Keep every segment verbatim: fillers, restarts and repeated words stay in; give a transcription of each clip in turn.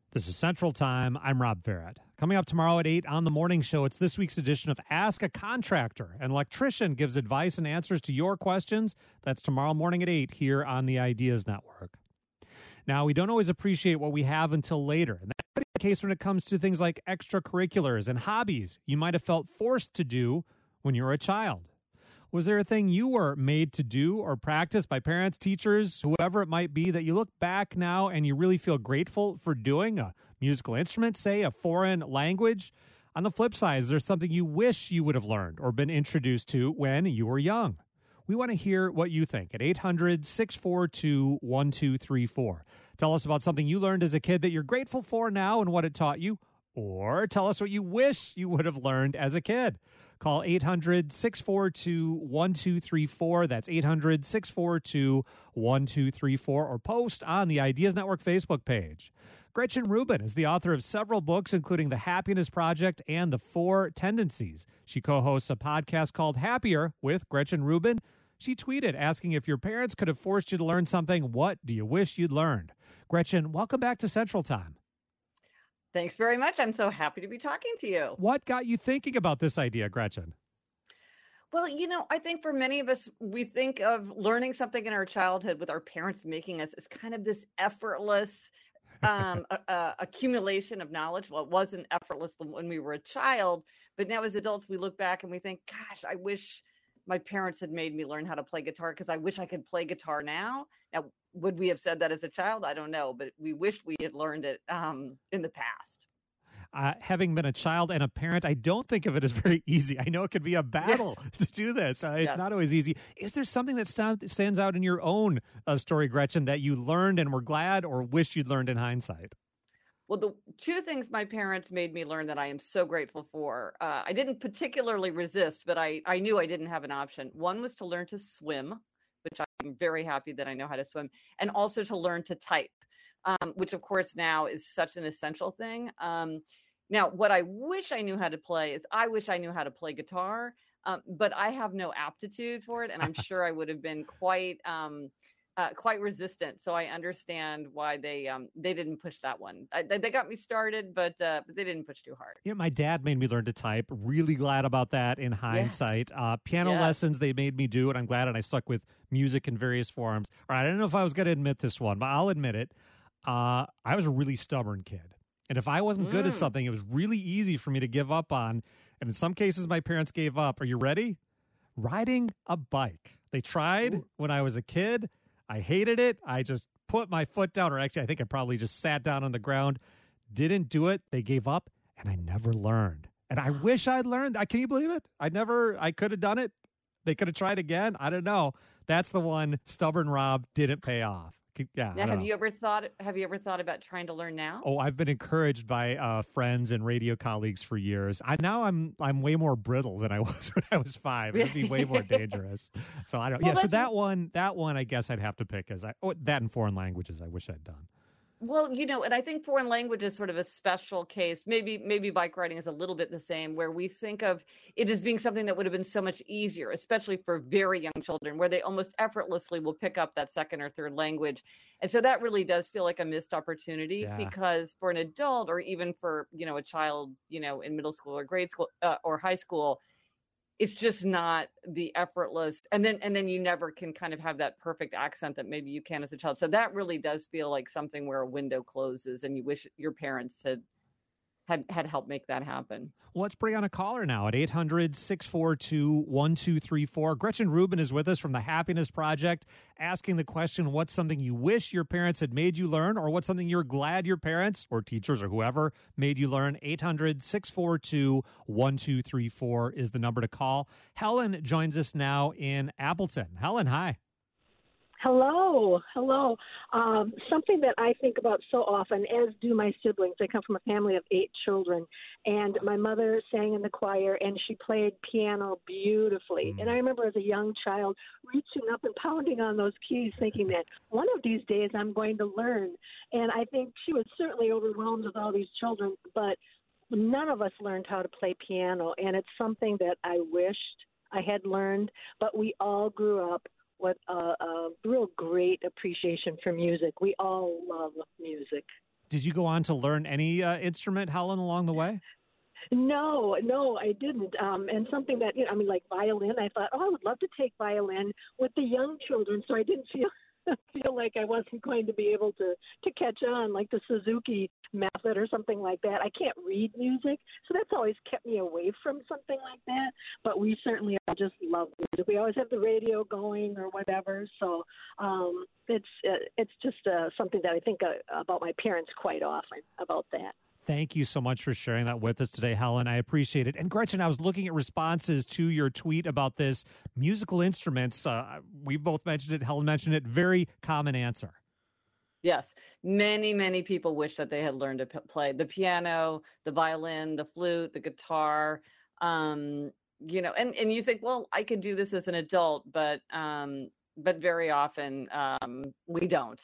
This is Central Time. I'm Rob Barrett. Coming up tomorrow at eight on the morning show, it's this week's edition of Ask a Contractor. An electrician gives advice and answers to your questions. That's tomorrow morning at eight here on the Ideas Network. Now, we don't always appreciate what we have until later. And that's the case when it comes to things like extracurriculars and hobbies you might have felt forced to do when you were a child. Was there a thing you were made to do or practice by parents, teachers, whoever it might be, that you look back now and you really feel grateful for doing? A musical instrument, say, a foreign language? On the flip side, is there something you wish you would have learned or been introduced to when you were young? We want to hear what you think at eight hundred, six four two, one two three four. Tell us about something you learned as a kid that you're grateful for now and what it taught you. Or tell us what you wish you would have learned as a kid. Call eight hundred, six four two, one two three four. That's eight hundred, six four two, one two three four. Or post on the Ideas Network Facebook page. Gretchen Rubin is the author of several books, including The Happiness Project and The Four Tendencies. She co-hosts a podcast called Happier with Gretchen Rubin. She tweeted asking if your parents could have forced you to learn something, what do you wish you'd learned? Gretchen, welcome back to Central Time. Thanks very much. I'm so happy to be talking to you. What got you thinking about this idea, Gretchen? Well, you know, I think for many of us, we think of learning something in our childhood with our parents making us as kind of this effortless um, a, a accumulation of knowledge. Well, it wasn't effortless when we were a child, but now as adults, we look back and we think, gosh, I wish my parents had made me learn how to play guitar because I wish I could play guitar now. Now, would we have said that as a child? I don't know, but we wished we had learned it um, in the past. Uh, having been a child and a parent, I don't think of it as very easy. I know it can be a battle yes. to do this. Uh, it's yes. not always easy. Is there something that stand, stands out in your own uh, story, Gretchen, that you learned and were glad or wish you'd learned in hindsight? Well, the two things my parents made me learn that I am so grateful for, uh, I didn't particularly resist, but I, I knew I didn't have an option. One was to learn to swim, which I'm very happy that I know how to swim, and also to learn to type, um, which of course now is such an essential thing. Um, now, what I wish I knew how to play is I wish I knew how to play guitar, um, but I have no aptitude for it, and I'm sure I would have been quite... Um, Uh, quite resistant, so I understand why they um, they didn't push that one. I, they got me started, but uh, but they didn't push too hard. You know, my dad made me learn to type. Really glad about that in hindsight. Yes. Uh, piano yes. lessons they made me do, and I'm glad, and I stuck with music in various forms. All right, I don't know if I was going to admit this one, but I'll admit it. Uh, I was a really stubborn kid, and if I wasn't mm. good at something, it was really easy for me to give up on. And in some cases, my parents gave up. Are you ready? Riding a bike. They tried Ooh. when I was a kid. I hated it. I just put my foot down, or actually I think I probably just sat down on the ground, didn't do it. They gave up, and I never learned. And I wish I'd learned. I Can you believe it? I never, I could have done it. They could have tried again. I don't know. That's the one. Stubborn Rob didn't pay off. Yeah. Now, have know. you ever thought? Have you ever thought about trying to learn now? Oh, I've been encouraged by uh, friends and radio colleagues for years. I now I'm I'm way more brittle than I was when I was five. It'd be way more dangerous. So I don't. Well, yeah. So that one, that one, I guess I'd have to pick as I oh, that in foreign languages. I wish I'd done. Well, you know, and I think foreign language is sort of a special case. Maybe maybe bike riding is a little bit the same, where we think of it as being something that would have been so much easier, especially for very young children, where they almost effortlessly will pick up that second or third language. And so that really does feel like a missed opportunity yeah. because for an adult or even for, you know, a child, you know, in middle school or grade school uh, or high school, it's just not the effortless. And then and then you never can kind of have that perfect accent that maybe you can as a child. So that really does feel like something where a window closes and you wish your parents had had, had helped make that happen. Well, let's bring on a caller now at eight hundred, six four two, one two three four. Gretchen Rubin is with us from the Happiness Project, asking the question, what's something you wish your parents had made you learn, or what's something you're glad your parents or teachers or whoever made you learn? eight hundred, six four two, one two three four is the number to call. Helen joins us now in Appleton. Helen, hi. Hello, hello. Um, something that I think about so often, as do my siblings. I come from a family of eight children, and my mother sang in the choir, and she played piano beautifully. Mm. And I remember as a young child reaching up and pounding on those keys, thinking that one of these days I'm going to learn. And I think she was certainly overwhelmed with all these children, but none of us learned how to play piano, and it's something that I wished I had learned, but we all grew up with a, a real great appreciation for music. We all love music. Did you go on to learn any uh, instrument, Helen, along the way? No, no, I didn't. Um, and something that, you know, I mean, like violin, I thought, oh, I would love to take violin with the young children. So I didn't feel feel like I wasn't going to be able to, to catch on, like the Suzuki method or something like that. I can't read music, so that's always kept me away from something like that. But we certainly just love music. We always have the radio going or whatever. So um, it's uh, it's just uh, something that I think uh, about my parents quite often about that. Thank you so much for sharing that with us today, Helen. I appreciate it. And Gretchen, I was looking at responses to your tweet about this musical instruments. Uh, we've both mentioned it. Helen mentioned it. Very common answer. Yes. Many, many people wish that they had learned to p- play the piano, the violin, the flute, the guitar. Um, you know, and, and you think, well, I could do this as an adult, but um, but very often um, we don't.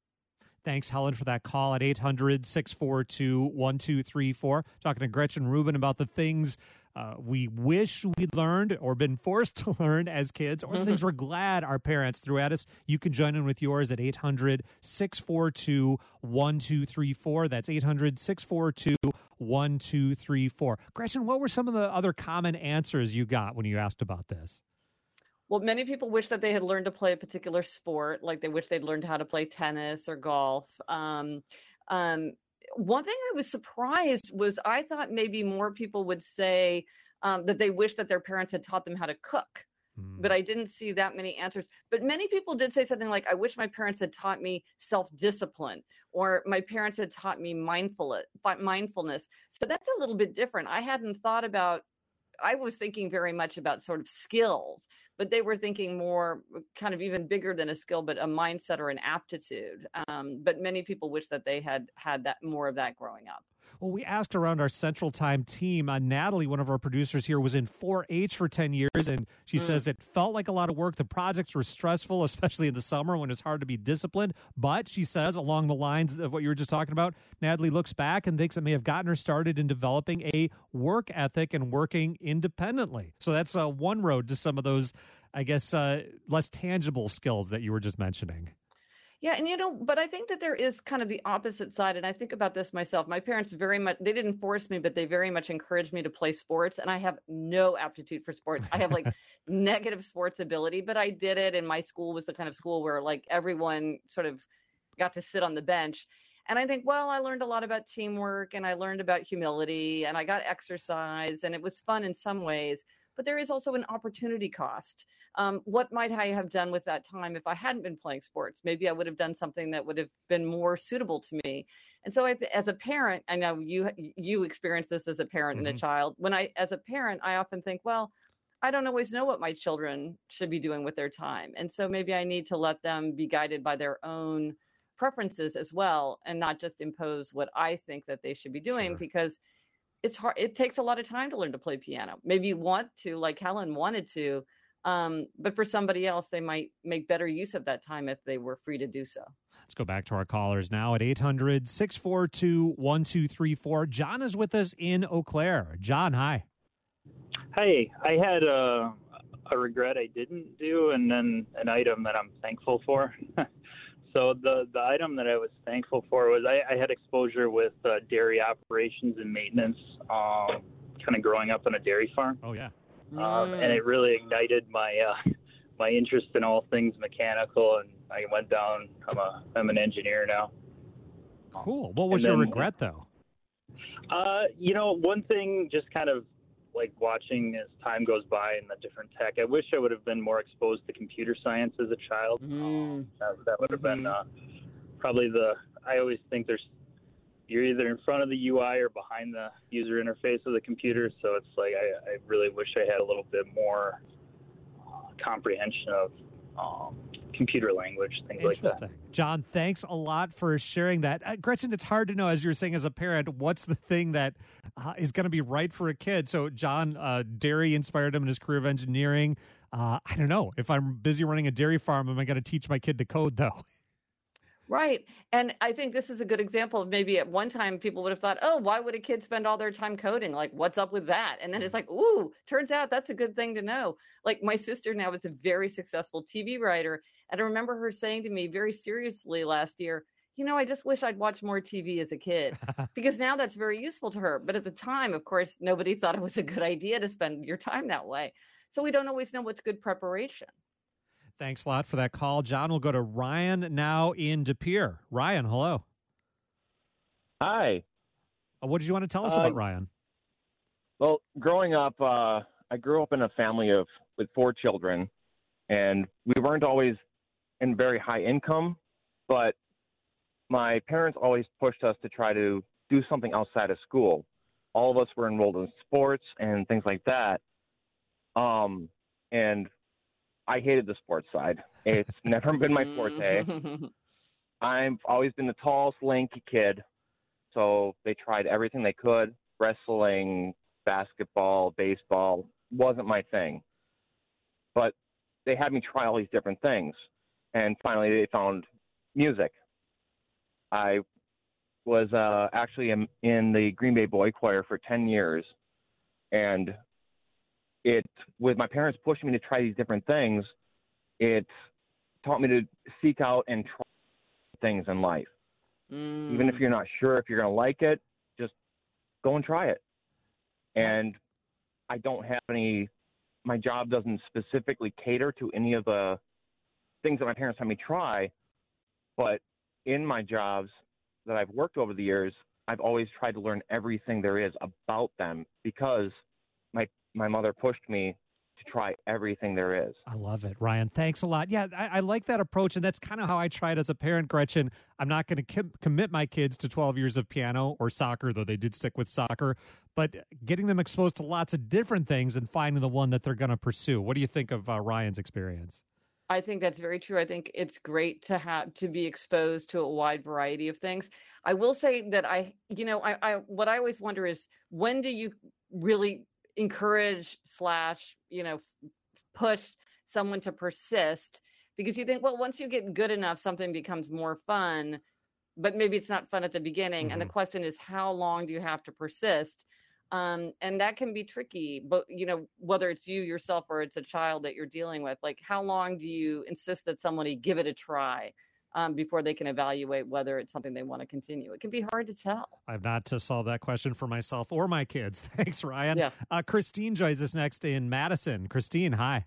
Thanks, Helen, for that call at eight hundred, six four two, one two three four. Talking to Gretchen Rubin about the things uh, we wish we'd learned or been forced to learn as kids, or the things we're glad our parents threw at us. You can join in with yours at eight hundred, six four two, one two three four. That's eight hundred, six four two, one two three four. Gretchen, what were some of the other common answers you got when you asked about this? Well, many people wish that they had learned to play a particular sport, like they wish they'd learned how to play tennis or golf. Um, um, one thing I was surprised was I thought maybe more people would say um, that they wish that their parents had taught them how to cook, mm. but I didn't see that many answers. But many people did say something like, I wish my parents had taught me self-discipline, or my parents had taught me mindful mindfulness. So that's a little bit different. I hadn't thought about I was thinking very much about sort of skills, but they were thinking more kind of even bigger than a skill, but a mindset or an aptitude. Um, but many people wish that they had had that more of that growing up. Well, we asked around our Central Time team. Uh, Natalie, one of our producers here, was in four H for ten years, and she mm. says it felt like a lot of work. The projects were stressful, especially in the summer when it's hard to be disciplined. But she says, along the lines of what you were just talking about, Natalie looks back and thinks it may have gotten her started in developing a work ethic and working independently. So that's uh, one road to some of those, I guess, uh, less tangible skills that you were just mentioning. Yeah. And, you know, but I think that there is kind of the opposite side. And I think about this myself. My parents very much, they didn't force me, but they very much encouraged me to play sports. And I have no aptitude for sports. I have like negative sports ability, but I did it. And my school was the kind of school where like everyone sort of got to sit on the bench. And I think, well, I learned a lot about teamwork and I learned about humility and I got exercise and it was fun in some ways. But there is also an opportunity cost. Um, what might I have done with that time if I hadn't been playing sports? Maybe I would have done something that would have been more suitable to me. And so I, as a parent, I know you you experienced this as a parent mm-hmm. and a child. When I, as a parent, I often think, well, I don't always know what my children should be doing with their time. And so maybe I need to let them be guided by their own preferences as well and not just impose what I think that they should be doing sure. because it's hard. It takes a lot of time to learn to play piano. Maybe you want to, like Helen wanted to, um, but for somebody else, they might make better use of that time if they were free to do so. Let's go back to our callers now at eight hundred, six four two, one two three four. John is with us in Eau Claire. John, hi. Hey, I had a, a regret I didn't do and then an item that I'm thankful for. So the, the item that I was thankful for was I, I had exposure with uh, dairy operations and maintenance, um, kind of growing up on a dairy farm. Oh, yeah. Um, mm. And it really ignited my uh, my interest in all things mechanical, and I went down. I'm a I'm an engineer now. Cool. What was and your then, regret, though? Uh, you know, one thing, just kind of like watching as time goes by and the different tech. I wish I would have been more exposed to computer science as a child. Mm. Um, that, that would have mm-hmm. been uh, probably the. I always think there's you're either in front of the U I or behind the user interface of the computer. So it's like I, I really wish I had a little bit more uh, comprehension of um, computer language, things like that. John, thanks a lot for sharing that. Uh, Gretchen, it's hard to know, as you were saying, as a parent, what's the thing that uh, is going to be right for a kid. So John, uh, dairy inspired him in his career of engineering. Uh, I don't know. If I'm busy running a dairy farm, am I going to teach my kid to code, though? Right. And I think this is a good example of maybe at one time people would have thought, oh, why would a kid spend all their time coding? Like, what's up with that? And then it's like, ooh, turns out that's a good thing to know. Like my sister now is a very successful T V writer. And I remember her saying to me very seriously last year, you know, I just wish I'd watched more T V as a kid, because now that's very useful to her. But at the time, of course, nobody thought it was a good idea to spend your time that way. So we don't always know what's good preparation. Thanks a lot for that call. John, will go to Ryan now in De Pere. Ryan, hello. Hi. Uh, what did you want to tell us uh, about Ryan? Well, growing up, uh, I grew up in a family of with four children, and we weren't always in very high income, but my parents always pushed us to try to do something outside of school. All of us were enrolled in sports and things like that. Um, and I hated the sports side. It's never been my forte. I've always been the tallest, lanky kid. So they tried everything they could. Wrestling, basketball, baseball wasn't my thing. But they had me try all these different things. And finally they found music. I was uh, actually in, in the Green Bay Boy Choir for ten years. And it, with my parents pushing me to try these different things, it taught me to seek out and try things in life. Mm. Even if you're not sure if you're going to like it, just go and try it. And I don't have any, my job doesn't specifically cater to any of the things that my parents had me try, but in my jobs that I've worked over the years, I've always tried to learn everything there is about them because my my mother pushed me to try everything there is. I love it, Ryan. Thanks a lot. Yeah, I, I like that approach, and that's kind of how I tried as a parent, Gretchen. I'm not going to com- commit my kids to twelve years of piano or soccer, though they did stick with soccer, but getting them exposed to lots of different things and finding the one that they're going to pursue. What do you think of uh, Ryan's experience? I think that's very true. I think it's great to have to be exposed to a wide variety of things. I will say that I, you know, I, I what I always wonder is, when do you really encourage slash, you know, push someone to persist? Because you think, well, once you get good enough, something becomes more fun, but maybe it's not fun at the beginning. Mm-hmm. And the question is, how long do you have to persist? Um, and that can be tricky, but, you know, whether it's you yourself or it's a child that you're dealing with, like, how long do you insist that somebody give it a try um, before they can evaluate whether it's something they want to continue? It can be hard to tell. I've not to solve that question for myself or my kids. Thanks, Ryan. Yeah. Uh, Christine joins us next in Madison. Christine, hi.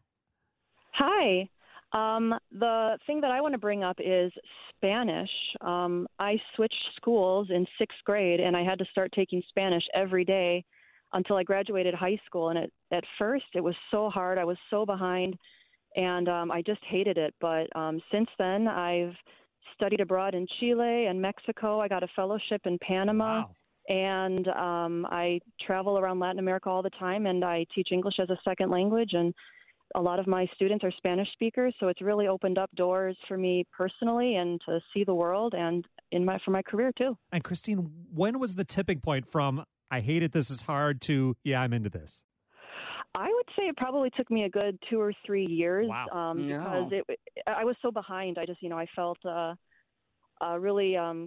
Hi. Um, the thing that I want to bring up is Spanish. Um, I switched schools in sixth grade, and I had to start taking Spanish every day until I graduated high school. And it, at first, it was so hard. I was so behind, and um, I just hated it. But um, since then, I've studied abroad in Chile and Mexico. I got a fellowship in Panama. Wow. And um, I travel around Latin America all the time, and I teach English as a second language. And a lot of my students are Spanish speakers, so it's really opened up doors for me personally and to see the world, and in my for my career too. And Christine, when was the tipping point from I hate it, this is hard, to yeah, I'm into this? I would say it probably took me a good two or three years. Wow. um, Yeah. because it, I was so behind. I just, you know, I felt uh, uh, really. Um,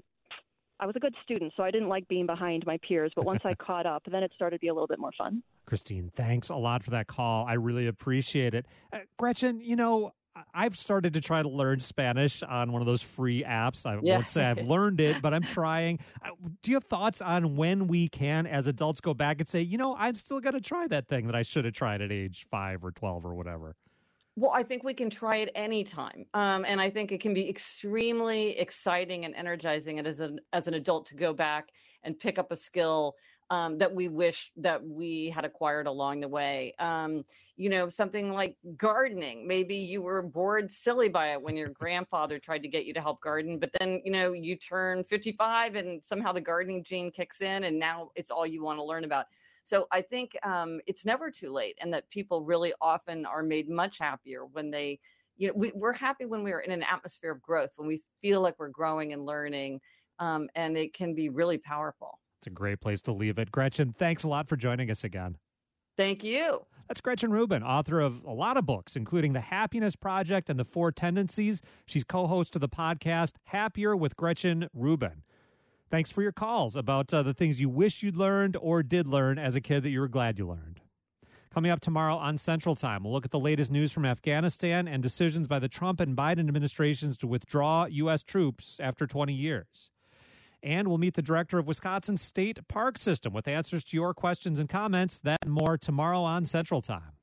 I was a good student, so I didn't like being behind my peers. But once I caught up, then it started to be a little bit more fun. Christine, thanks a lot for that call. I really appreciate it. Uh, Gretchen, you know, I've started to try to learn Spanish on one of those free apps. I Yeah. won't say I've learned it, but I'm trying. Uh, Do you have thoughts on when we can, as adults, go back and say, you know, I'm still going to try that thing that I should have tried at age five or twelve or whatever? Well, I think we can try it anytime. Um, and I think it can be extremely exciting and energizing as an, as an adult to go back and pick up a skill um, that we wish that we had acquired along the way. Um, you know, something like gardening. Maybe you were bored silly by it when your grandfather tried to get you to help garden, but then, you know, you turn fifty-five and somehow the gardening gene kicks in and now it's all you want to learn about. So I think um, it's never too late, and that people really often are made much happier when they, you know, we, we're happy when we're in an atmosphere of growth, when we feel like we're growing and learning, um, and it can be really powerful. It's a great place to leave it. Gretchen, thanks a lot for joining us again. Thank you. That's Gretchen Rubin, author of a lot of books, including The Happiness Project and The Four Tendencies. She's co-host of the podcast Happier with Gretchen Rubin. Thanks for your calls about uh, the things you wish you'd learned or did learn as a kid that you were glad you learned. Coming up tomorrow on Central Time, we'll look at the latest news from Afghanistan and decisions by the Trump and Biden administrations to withdraw U S troops after twenty years. And we'll meet the director of Wisconsin's State Park System with answers to your questions and comments. That and more tomorrow on Central Time.